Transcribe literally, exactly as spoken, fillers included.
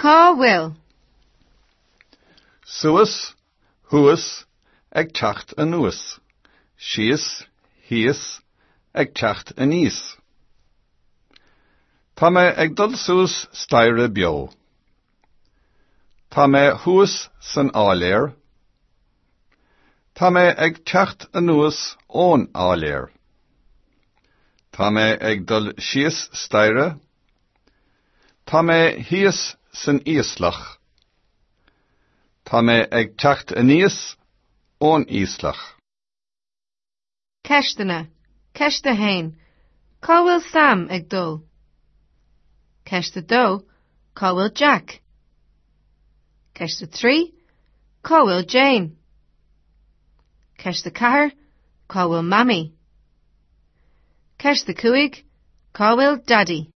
Cá bhfuil. Suas, huas, ag teacht anuas. Sias, hias, ag teacht aníos. Tá mé ag dul suas staire bio. Tá mé huas san áléir. Tá mé ag teacht anuas ón áléir. Tá mé ag dul sias staire. Tá mé hias san íoslach. Tá mé ag teacht aníos ón íoslach. Ceistena, ceiste hain. Cá bhfuil Sam ag dul. Ceiste dó, cá bhfuil Jack. Ceiste trí, cá bhfuil Jane. Ceiste cathair, cá bhfuil Mammy. Ceiste cúig, cá bhfuil Daddy.